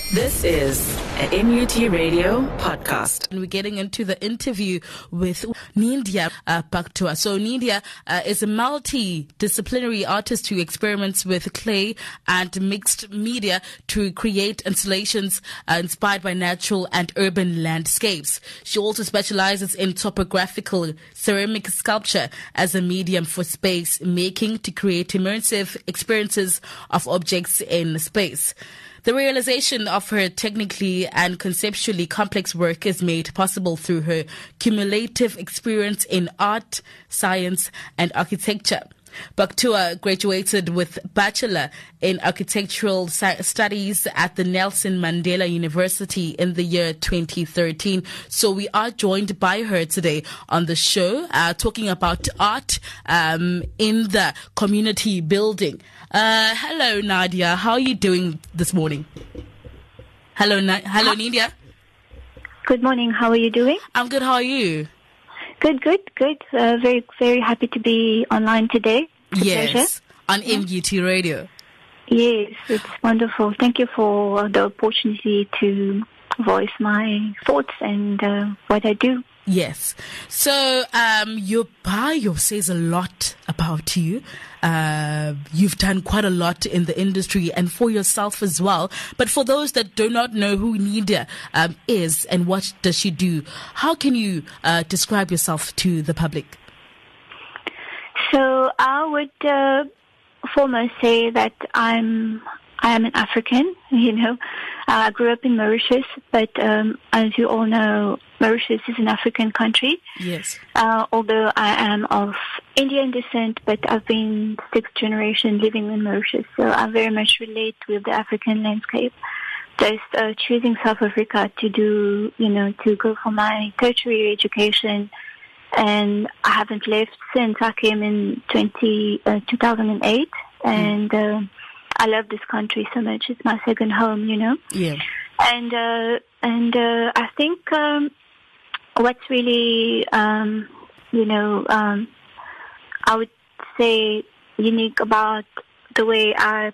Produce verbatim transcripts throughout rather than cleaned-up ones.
This is an N U T Radio podcast. And we're getting into the interview with Nindya uh, Paktua. So Nindya uh, is a multidisciplinary artist who experiments with clay and mixed media to create installations uh, inspired by natural and urban landscapes. She also specializes in topographical ceramic sculpture as a medium for space making to create immersive experiences of objects in space. The realization of her technically and conceptually complex work is made possible through her cumulative experience in art, science, and architecture. Paktua graduated with Bachelor in Architectural Studies at the Nelson Mandela University in the year twenty thirteen. So we are joined by her today on the show, uh, talking about art um, in the community building. Uh, hello, Nadia. How are you doing this morning? Hello, Na- hello, Nadia. Good morning. How are you doing? I'm good. How are you? Good, good, good. Uh, very, very happy to be online today. It's yes, pleasure. On M U T Radio. Yes, it's wonderful. Thank you for the opportunity to voice my thoughts and uh, what I do. Yes. So um, your bio says a lot about you. Uh, you've done quite a lot in the industry and for yourself as well. But for those that do not know who Nindya um, is and what does she do, how can you uh, describe yourself to the public? So I would uh, foremost say that I'm I am an African. You know, I grew up in Mauritius, but um, as you all know, Mauritius is an African country. Yes. Uh, although I am of Indian descent, but I've been sixth generation living in Mauritius, so I very much relate with the African landscape. Just uh, choosing South Africa to do, you know, to go for my tertiary education, and I haven't left since. I came in twenty, uh, two thousand eight, and uh, I love this country so much. It's my second home, you know. Yeah. And uh, and uh, I think um, what's really, um, you know, um, I would say unique about the way I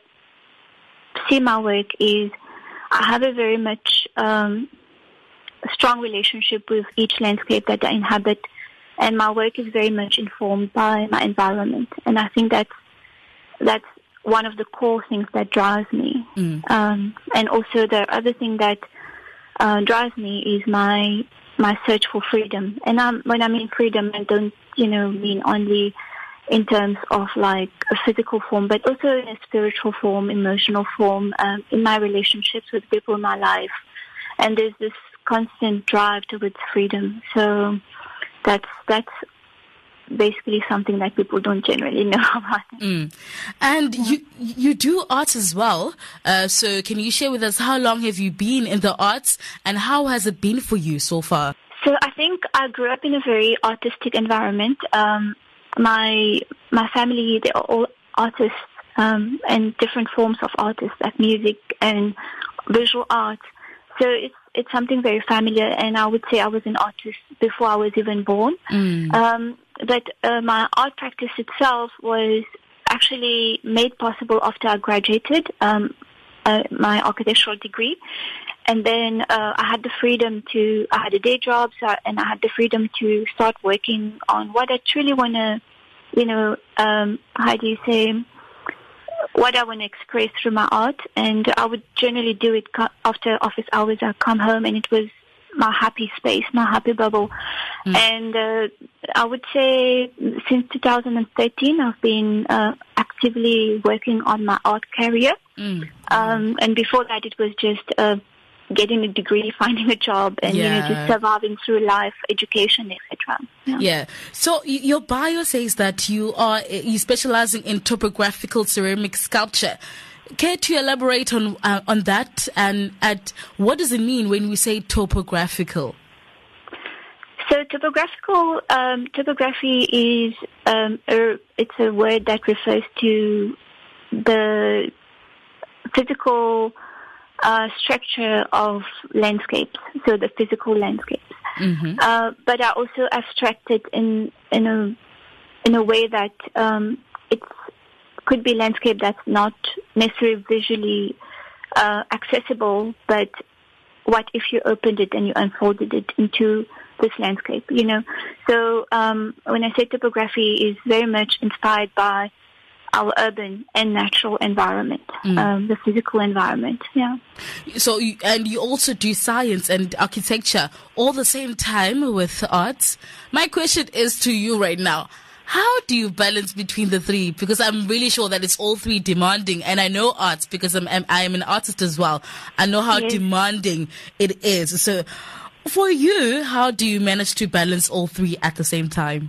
see my work is I have a very much um, strong relationship with each landscape that I inhabit, and my work is very much informed by my environment. And I think that's that's one of the core things that drives me. Mm. Um, and also the other thing that uh, drives me is my my search for freedom. And I'm, when I mean freedom, I don't, you know, mean only in terms of like a physical form, but also in a spiritual form, emotional form, um, in my relationships with people in my life. And there's this constant drive towards freedom. So that's that's basically something that people don't generally know about. Mm. And yeah. you you do art as well. Uh, so can you share with us how long have you been in the arts and how has it been for you so far? So I think I grew up in a very artistic environment. Um, my my family, they're all artists um, and different forms of artists, like music and visual art. So it's it's something very familiar, and I would say I was an artist before I was even born. Mm. Um, but uh, my art practice itself was actually made possible after I graduated um, uh, my architectural degree. And then uh, I had the freedom to, I had a day job, so I, and I had the freedom to start working on what I truly want to, you know, um, how do you say, what I want to express through my art. And I would generally do it co- after office hours. I'd come home and it was my happy space, my happy bubble. Mm. And uh, I would say since two thousand thirteen, I've been uh, actively working on my art career. Mm. Um, and before that, it was just uh, getting a degree, finding a job, and yeah. you know, just surviving through life, education, et cetera. Yeah. yeah. So y- your bio says that you are you specializing in topographical ceramic sculpture. Care to elaborate on uh, on that, and at what does it mean when we say topographical? So topographical um, topography is um, a, it's a word that refers to the physical uh, structure of landscapes, so the physical landscapes. Mm-hmm. Uh, but I also abstract it in in a in a way that um, it's could be landscape that's not necessarily visually uh, accessible, but what if you opened it and you unfolded it into this landscape, you know? So um, when I say topography is very much inspired by our urban and natural environment, mm. um, the physical environment, yeah. So, you, and you also do science and architecture all the same time with arts. My question is to you right now. How do you balance between the three? Because I'm really sure that it's all three demanding. And I know arts because I'm, I'm, I am an artist as well. I know how yes. demanding it is. So for you, how do you manage to balance all three at the same time?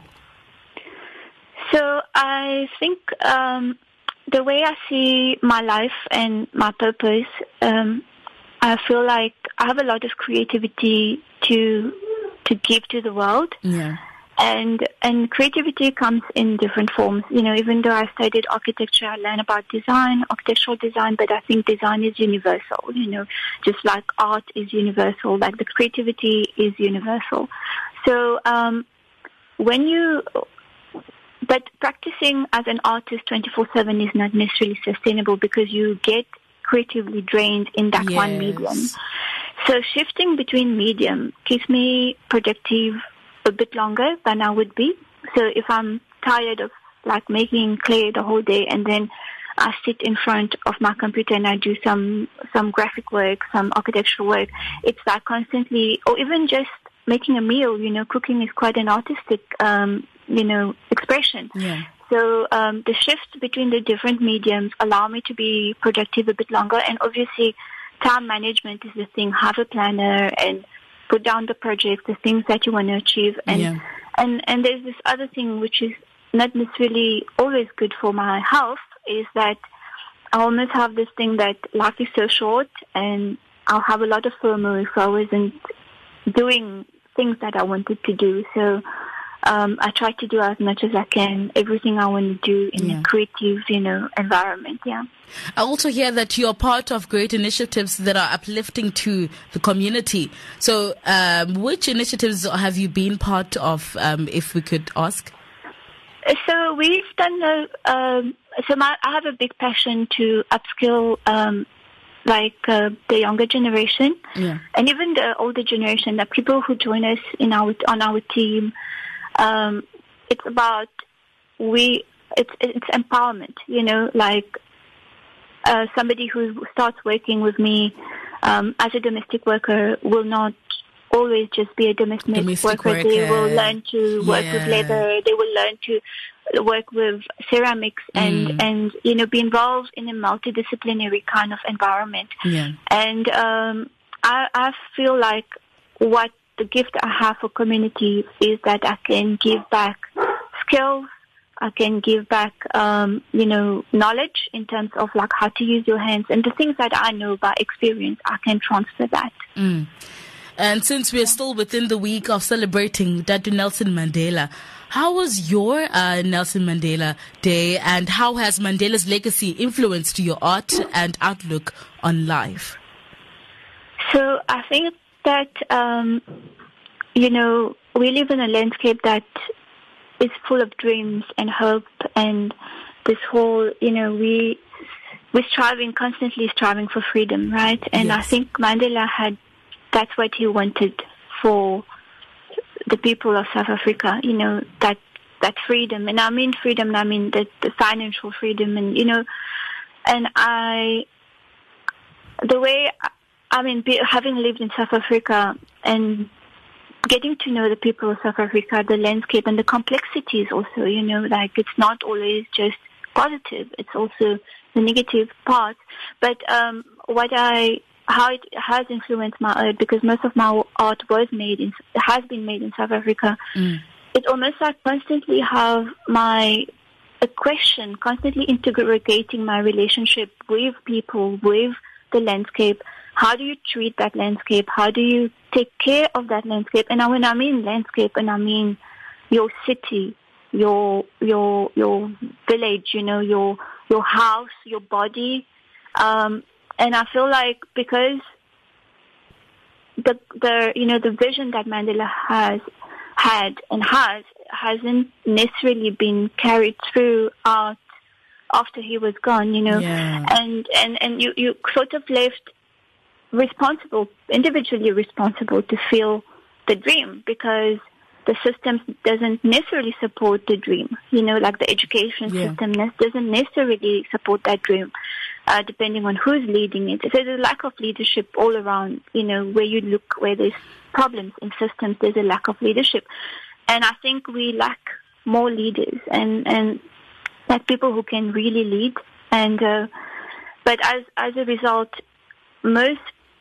So I think um, the way I see my life and my purpose, um, I feel like I have a lot of creativity to to give to the world. Yeah. And and creativity comes in different forms. You know, even though I studied architecture, I learned about design, architectural design, but I think design is universal, you know, just like art is universal, like the creativity is universal. So um, when you... But practicing as an artist twenty-four seven is not necessarily sustainable because you get creatively drained in that yes. one medium. So shifting between medium keeps me productive a bit longer than I would be. So if I'm tired of like making clay the whole day and then I sit in front of my computer and I do some, some graphic work, some architectural work, it's like constantly, or even just making a meal, you know, cooking is quite an artistic, um, you know, expression. Yeah. So um, the shift between the different mediums allow me to be productive a bit longer. And obviously, time management is the thing. Have a planner and put down the project, the things that you want to achieve. And yeah. and and there's this other thing which is not necessarily always good for my health, is that I almost have this thing that life is so short, and I'll have a lot of FOMO if I wasn't doing things that I wanted to do. So um, I try to do as much as I can, everything I want to do in yeah. a creative, you know, environment. Yeah. I also hear that you're part of great initiatives that are uplifting to the community. So um, which initiatives have you been part of, um, if we could ask? So we've done, a, um, so my, I have a big passion to upskill um like uh, the younger generation yeah. and even the older generation, the people who join us in our on our team. Um, it's about we. It's it's empowerment. You know, like uh, somebody who starts working with me um, as a domestic worker will not always just be a domestic, domestic worker. worker. They will learn to work yeah. with leather. They will learn to work with ceramics and, mm. and, you know, be involved in a multidisciplinary kind of environment. Yeah. And um, I, I feel like what the gift I have for community is that I can give back skills, I can give back, um, you know, knowledge in terms of like how to use your hands, and the things that I know by experience, I can transfer that. Mm. And since we're still within the week of celebrating Dadoo Nelson Mandela, how was your uh, Nelson Mandela Day, and how has Mandela's legacy influenced your art and outlook on life? So I think that, um, you know, we live in a landscape that is full of dreams and hope, and this whole, you know, we, we're striving, constantly striving for freedom, right? And yes. I think Mandela had, that's what he wanted for the people of South Africa, you know, that that freedom. And I mean freedom, and I mean the, the financial freedom. And, you know, and I, the way, I mean, be, having lived in South Africa and getting to know the people of South Africa, the landscape and the complexities also, you know, like it's not always just positive. It's also the negative part. But um, what I... how it has influenced my art, because most of my art was made in, has been made in South Africa. Mm. It almost like constantly have my, a question, constantly interrogating my relationship with people, with the landscape. How do you treat that landscape? How do you take care of that landscape? And when I mean landscape, and I mean your city, your, your, your village, you know, your, your house, your body, um, and I feel like because the the you know the vision that Mandela has had and has hasn't necessarily been carried through art after he was gone, you know, Yeah. and, and, and you, you sort of left responsible, individually responsible to feel the dream, because the system doesn't necessarily support the dream, you know, like the education Yeah. system ne- doesn't necessarily support that dream, uh, depending on who's leading it. So there's a lack of leadership all around, you know, where you look, where there's problems in systems, there's a lack of leadership. And I think we lack more leaders and, and like people who can really lead. And, uh, but as, as a result, most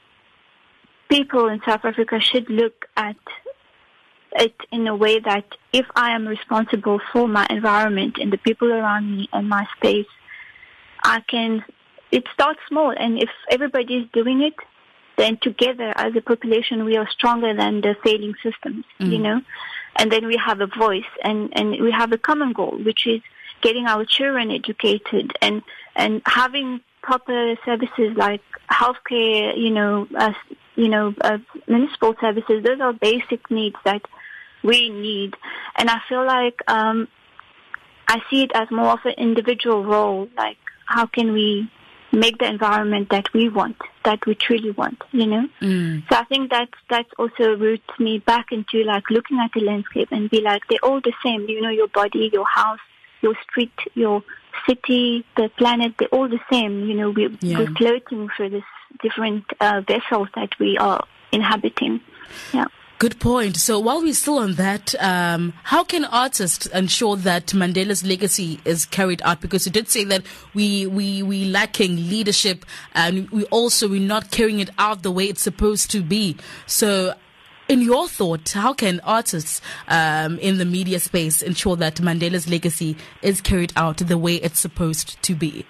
people in South Africa should look at it in a way that if I am responsible for my environment and the people around me and my space, I can, it starts small. And if everybody is doing it, then together as a population, we are stronger than the failing systems, mm. you know, and then we have a voice and, and we have a common goal, which is getting our children educated and, and having proper services like healthcare, you know, uh, you know, uh, municipal services. Those are basic needs that we need. And I feel like um, I see it as more of an individual role, like how can we make the environment that we want, that we truly want, you know? Mm. So I think that that's also roots me back into like looking at the landscape and be like, they're all the same, you know, your body, your house, your street, your city, the planet, they're all the same, you know, we, yeah. we're floating through this different uh, vessels that we are inhabiting. Yeah. Good point. So while we're still on that, um, how can artists ensure that Mandela's legacy is carried out? Because you did say that we we we lacking leadership, and we also we're not carrying it out the way it's supposed to be. So, in your thought, how can artists um, in the media space ensure that Mandela's legacy is carried out the way it's supposed to be?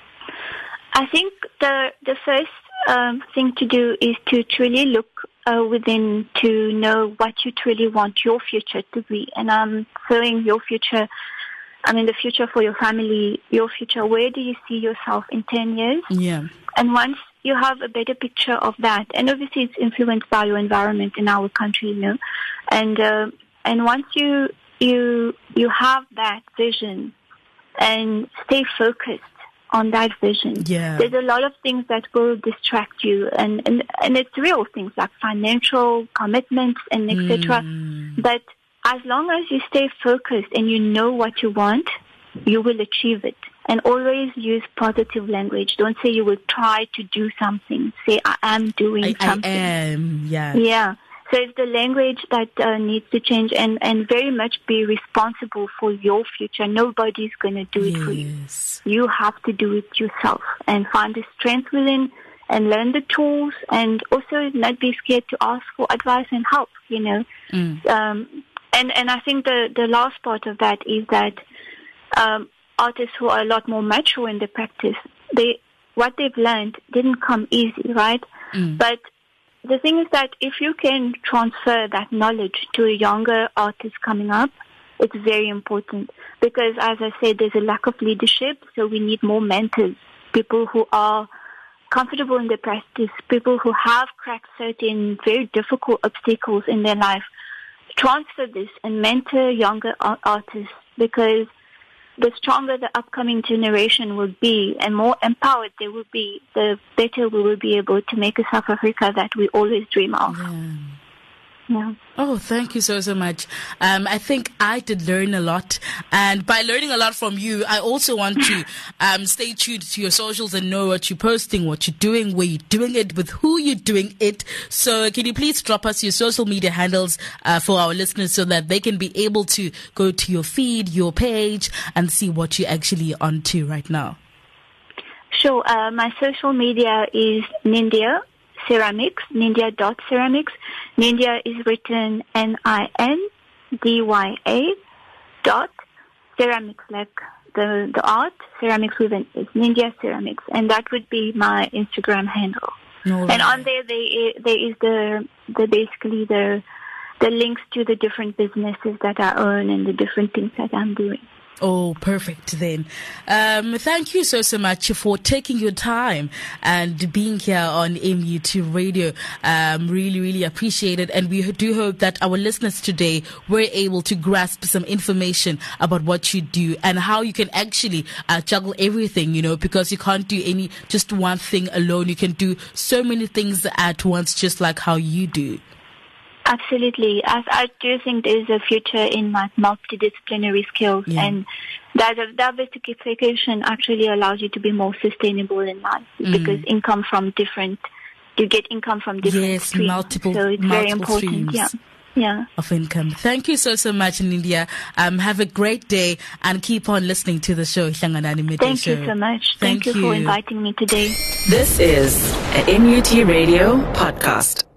I think the the first um, thing to do is to truly look Uh, within to know what you truly want your future to be. And I'm saying your future, I mean the future for your family, your future, where do you see yourself in ten years? Yeah. And once you have a better picture of that, and obviously it's influenced by your environment in our country, you know, and uh, and once you you you have that vision and stay focused on that vision. Yeah. There's a lot of things that will distract you, and, and, and it's real things like financial commitments and et cetera. Mm. But as long as you stay focused and you know what you want, you will achieve it. And always use positive language. Don't say you will try to do something. Say, I am doing I, something. I am, yeah. Yeah. So it's the language that uh, needs to change, and, and very much be responsible for your future. Nobody's going to do it yes. for you. You have to do it yourself and find the strength within and learn the tools, and also not be scared to ask for advice and help, you know. Mm. Um, and, and I think the, the last part of that is that um, artists who are a lot more mature in their practice, they what they've learned didn't come easy, right? Mm. But the thing is that if you can transfer that knowledge to a younger artist coming up, it's very important. Because as I said, there's a lack of leadership, so we need more mentors, people who are comfortable in their practice, people who have cracked certain very difficult obstacles in their life. Transfer this and mentor younger artists, because the stronger the upcoming generation will be and more empowered they will be, the better we will be able to make a South Africa that we always dream of. Yeah. Yeah. Oh, thank you so, so much. Um, I think I did learn a lot. And by learning a lot from you, I also want to um, stay tuned to your socials and know what you're posting, what you're doing, where you're doing it, with who you're doing it. So can you please drop us your social media handles uh, for our listeners so that they can be able to go to your feed, your page, and see what you're actually onto right now? Sure. Uh, my social media is Nindia Ceramics, Nindia dot ceramics. Nindia is written N I N D Y A dot ceramics, like the, the art, ceramics with an it's Nindia Ceramics. And that would be my Instagram handle. Right. And on there, there, there is the, the basically the, the links to the different businesses that I own and the different things that I'm doing. Oh, perfect then. Um, thank you so, so much for taking your time and being here on M U T Radio. Um, really, really appreciate it. And we do hope that our listeners today were able to grasp some information about what you do and how you can actually uh, juggle everything, you know, because you can't do any, just one thing alone. You can do so many things at once, just like how you do. Absolutely. I, I do think there's a future in like multidisciplinary skills, yeah. and diversification actually allows you to be more sustainable in life mm. because income from different, you get income from different yes, streams. multiple, so it's multiple very important. Streams. Yeah. Yeah. Of income. Thank you so, so much, Nindya. Um, have a great day and keep on listening to the show, Hlanganani Midday Thank Show. you so much. Thank, Thank you, you for inviting me today. This is a M U T Radio podcast.